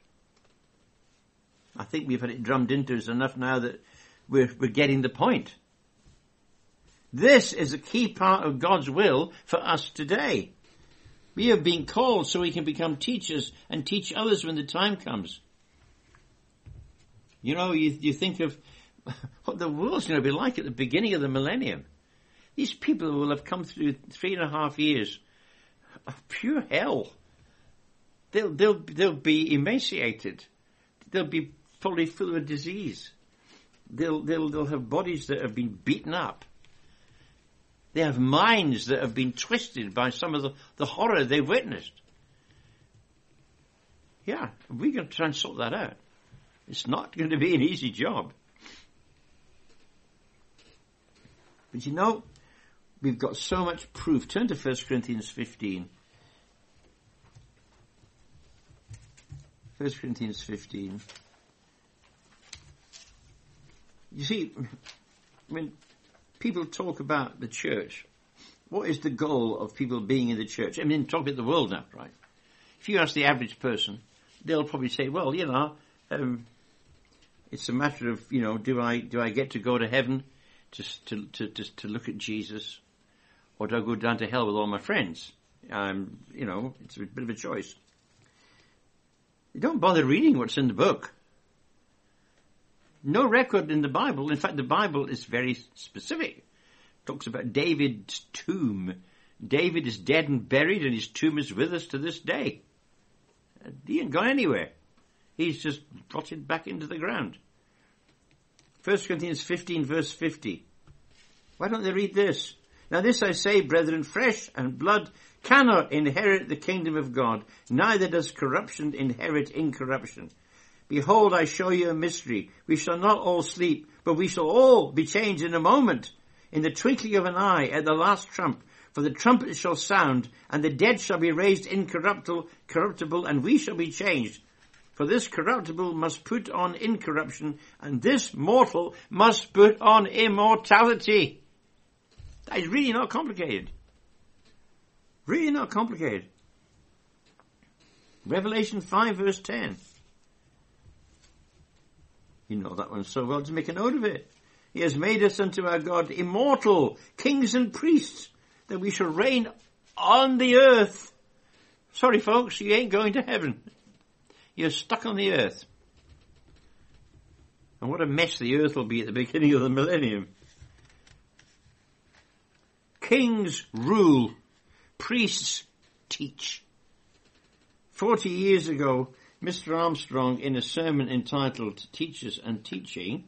I think we've had it drummed into us enough now that we're, we're getting the point. This is a key part of God's will for us today. We have been called so we can become teachers and teach others when the time comes. You know, you, you think of what the world's going to be like at the beginning of the millennium. These people will have come through three and a half years of pure hell. They'll, they'll, they'll be emaciated. They'll be probably full of disease. They'll, they'll, they'll have bodies that have been beaten up. They have minds that have been twisted by some of the, the horror they've witnessed. Yeah, we're going to try and sort that out. It's not going to be an easy job. But you know, we've got so much proof. Turn to First Corinthians fifteen. First Corinthians fifteen. You see, when people talk about the church, what is the goal of people being in the church? I mean, talk about the world now, right? If you ask the average person, they'll probably say, well, you know, um, it's a matter of, you know, do I do I get to go to heaven just to to to, to look at Jesus, or do I go down to hell with all my friends? Um, you know, it's a bit of a choice. You don't bother reading what's in the book. No record in the Bible. In fact, the Bible is very specific. It talks about David's tomb. David is dead and buried, and his tomb is with us to this day. He ain't gone anywhere. He's just rotted back into the ground. First Corinthians fifteen, verse fifty. Why don't they read this? Now this I say, brethren, flesh and blood cannot inherit the kingdom of God, neither does corruption inherit incorruption. Behold, I show you a mystery. We shall not all sleep, but we shall all be changed in a moment, in the twinkling of an eye, at the last trump. For the trumpet shall sound, and the dead shall be raised incorruptible, corruptible, and we shall be changed. For this corruptible must put on incorruption, and this mortal must put on immortality. That is really not complicated. Really not complicated. Revelation five, verse ten. You know that one so well to make a note of it. He has made us unto our God immortal, kings and priests, that we shall reign on the earth. Sorry folks, you ain't going to heaven. You're stuck on the earth. And what a mess the earth will be at the beginning of the millennium. Kings rule, priests teach. Forty years ago, Mister Armstrong, in a sermon entitled Teachers and Teaching,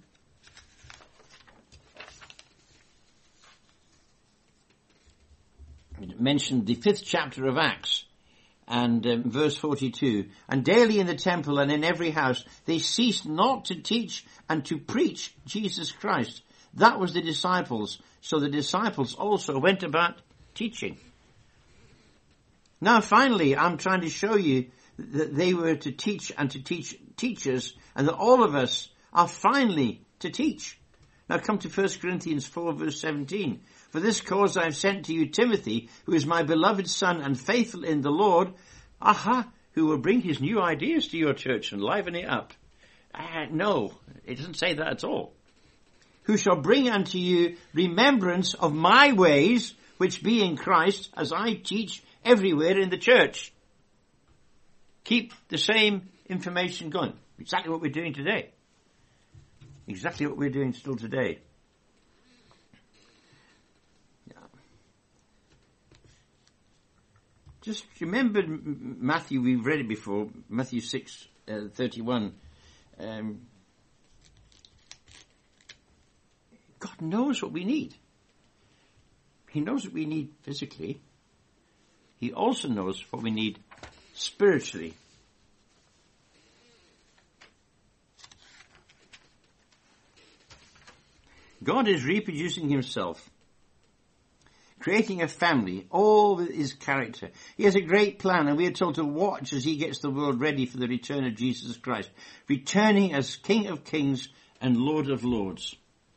mentioned the fifth chapter of Acts, and um, verse forty-two, and daily in the temple and in every house they ceased not to teach and to preach Jesus Christ. That was the disciples. So the disciples also went about teaching. Now finally, I'm trying to show you that they were to teach and to teach teachers, and that all of us are finally to teach. Now come to First Corinthians four verse seventeen. For this cause I have sent to you Timothy, who is my beloved son and faithful in the Lord, aha, who will bring his new ideas to your church and liven it up. Uh, no, it doesn't say that at all. Who shall bring unto you remembrance of my ways, which be in Christ, as I teach everywhere in the church. Keep the same information going. Exactly what we're doing today. Exactly what we're doing still today. Just remember Matthew, we've read it before, Matthew six, uh, thirty-one. Um, God knows what we need. He knows what we need physically. He also knows what we need spiritually. God is reproducing himself, creating a family, all with his character. He has a great plan, and we are told to watch as he gets the world ready for the return of Jesus Christ, returning as King of Kings and Lord of Lords.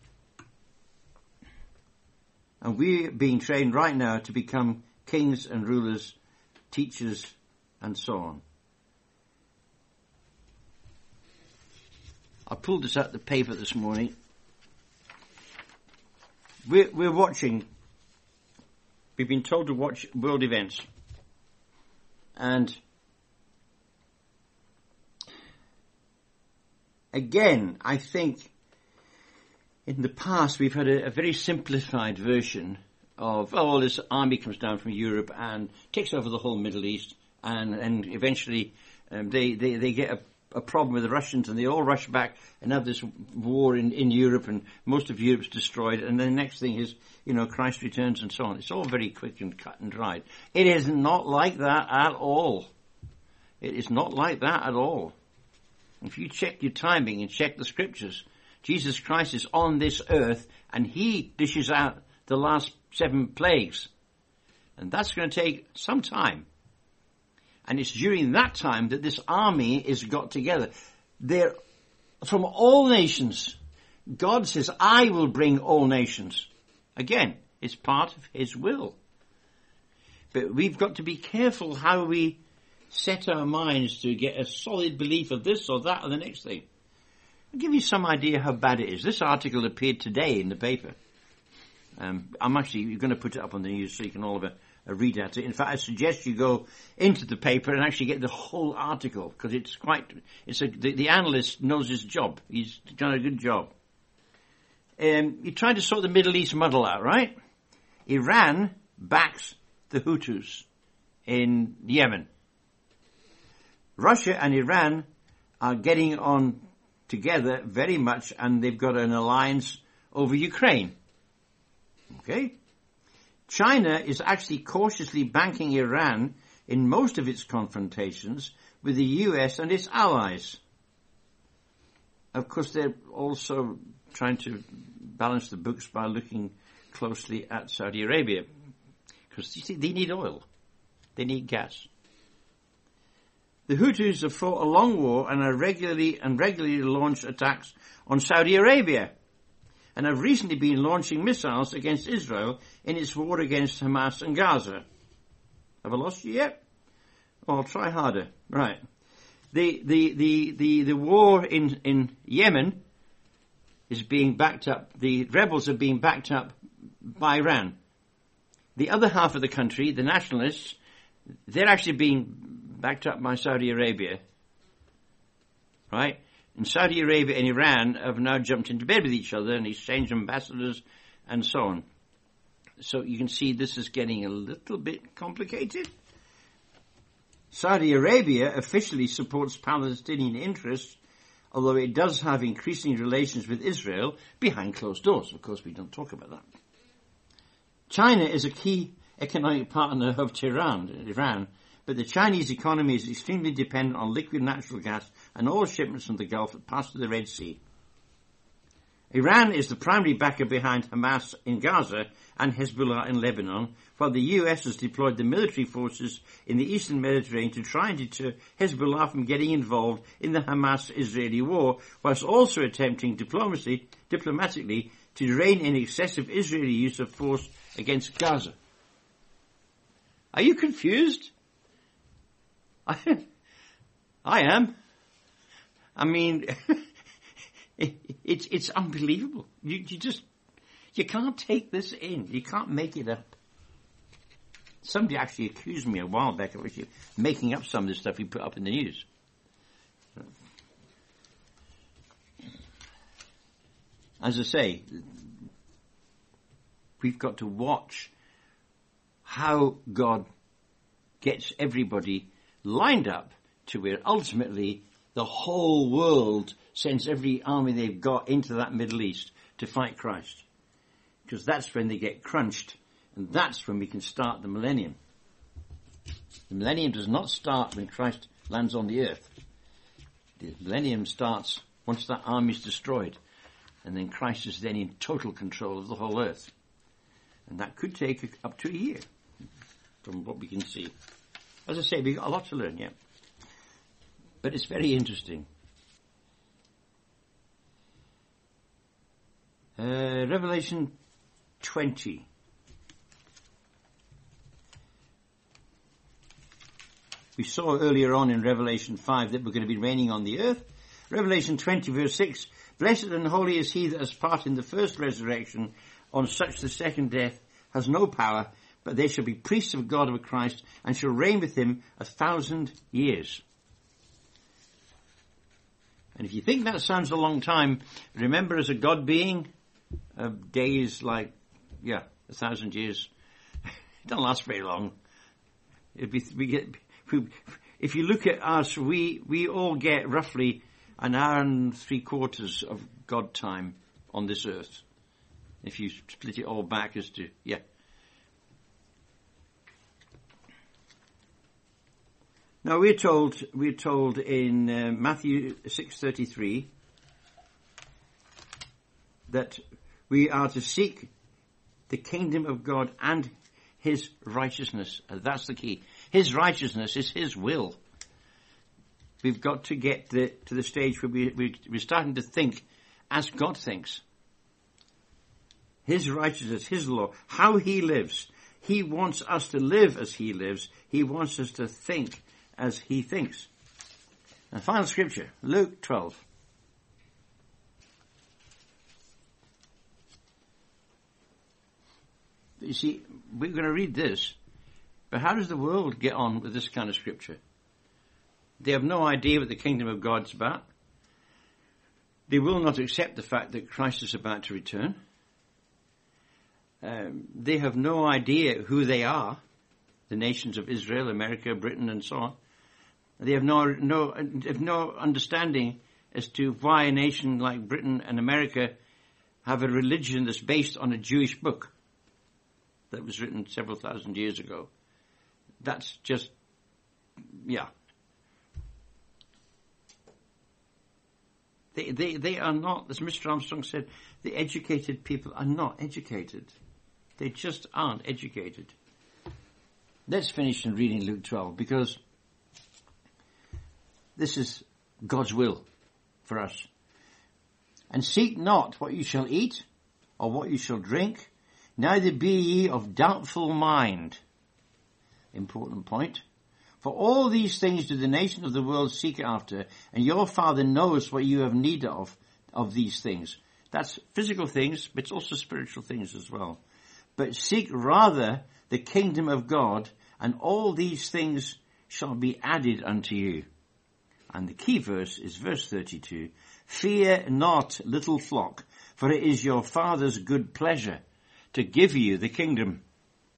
And we're being trained right now to become kings and rulers, teachers, and so on. I pulled this out of the paper this morning. We're, we're watching... We've been told to watch world events. And again, I think in the past we've had a, a very simplified version of, oh, this army comes down from Europe and takes over the whole Middle East, and, and eventually um, they, they, they get a a problem with the Russians, and they all rush back and have this war in, in Europe, and most of Europe's destroyed, and then the next thing is, you know, Christ returns and so on. It's all very quick and cut and dried. It is not like that at all. It is not like that at all. If you check your timing and check the scriptures, Jesus Christ is on this earth, and he dishes out the last seven plagues. And that's going to take some time. And it's during that time that this army is got together. They're from all nations. God says, I will bring all nations. Again, it's part of his will. But we've got to be careful how we set our minds to get a solid belief of this or that or the next thing. I'll give you some idea how bad it is. This article appeared today in the paper. Um, I'm actually going to put it up on the news so you can all have a a read at it. In fact, I suggest you go into the paper and actually get the whole article, because it's quite, it's a, the, the analyst knows his job. He's done a good job. Um, you're trying to sort the Middle East muddle out, right? Iran backs the Houthis in Yemen. Russia and Iran are getting on together very much, and they've got an alliance over Ukraine. Okay? China is actually cautiously banking Iran in most of its confrontations with the U S and its allies. Of course, they're also trying to balance the books by looking closely at Saudi Arabia, because you see, they need oil. They need gas. The Houthis have fought a long war and are regularly and regularly launch attacks on Saudi Arabia, and have recently been launching missiles against Israel in its war against Hamas and Gaza. Have I lost you yet? Oh, I'll try harder. Right. The, the, the, the, the war in, in Yemen is being backed up, the rebels are being backed up by Iran. The other half of the country, the nationalists, they're actually being backed up by Saudi Arabia. Right? And Saudi Arabia and Iran have now jumped into bed with each other and exchanged ambassadors and so on. So you can see this is getting a little bit complicated. Saudi Arabia officially supports Palestinian interests, although it does have increasing relations with Israel behind closed doors. Of course, we don't talk about that. China is a key economic partner of Tehran, Iran, but the Chinese economy is extremely dependent on liquid natural gas and all shipments from the Gulf that pass through the Red Sea. Iran is the primary backer behind Hamas in Gaza and Hezbollah in Lebanon, while the U S has deployed the military forces in the eastern Mediterranean to try and deter Hezbollah from getting involved in the Hamas-Israeli war, whilst also attempting diplomacy, diplomatically to rein in excessive Israeli use of force against Gaza. Are you confused? I, I am. I mean, it, it's it's unbelievable. You, you just, you can't take this in. You can't make it up. Somebody actually accused me a while back of actually making up some of this stuff we put up in the news. As I say, we've got to watch how God gets everybody lined up to where ultimately the whole world sends every army they've got into that Middle East to fight Christ. Because that's when they get crunched, and that's when we can start the millennium. The millennium does not start when Christ lands on the earth. The millennium starts once that army is destroyed, and then Christ is then in total control of the whole earth. And that could take up to a year, from what we can see. As I say, we've got a lot to learn yet. But it's very interesting. Uh, Revelation twenty. We saw earlier on in Revelation five that we're going to be reigning on the earth. Revelation twenty verse six. Blessed and holy is he that has part in the first resurrection. On such the second death has no power, but they shall be priests of God of Christ, and shall reign with him a thousand years. And if you think that sounds a long time, remember as a God being, uh, days like, yeah, a thousand years, it don't last very long. It'd be, we get, we, if you look at us, we, we all get roughly an hour and three quarters of God time on this earth. If you split it all back as to, yeah. Now we're told, we're told in uh, Matthew six thirty-three that we are to seek the kingdom of God and his righteousness. And that's the key. His righteousness is his will. We've got to get the, to the stage where we, we, we're starting to think as God thinks. His righteousness, his law, how he lives. He wants us to live as he lives. He wants us to think as he thinks. And final scripture, Luke twelve. You see, we're going to read this, but how does the world get on with this kind of scripture? They have no idea what the kingdom of God's about. They will not accept the fact that Christ is about to return. Um, they have no idea who they are, the nations of Israel, America, Britain, and so on. They have no no have no understanding as to why a nation like Britain and America have a religion that's based on a Jewish book that was written several thousand years ago. That's just, yeah. They they they are not, as Mister Armstrong said, the educated people are not educated. They just aren't educated. Let's finish in reading Luke twelve, because this is God's will for us. And seek not what you shall eat, or what you shall drink, neither be ye of doubtful mind. Important point. For all these things do the nations of the world seek after, and your Father knows what you have need of, of these things. That's physical things, but it's also spiritual things as well. But seek rather the kingdom of God, and all these things shall be added unto you. And the key verse is verse thirty-two. Fear not, little flock, for it is your Father's good pleasure to give you the kingdom.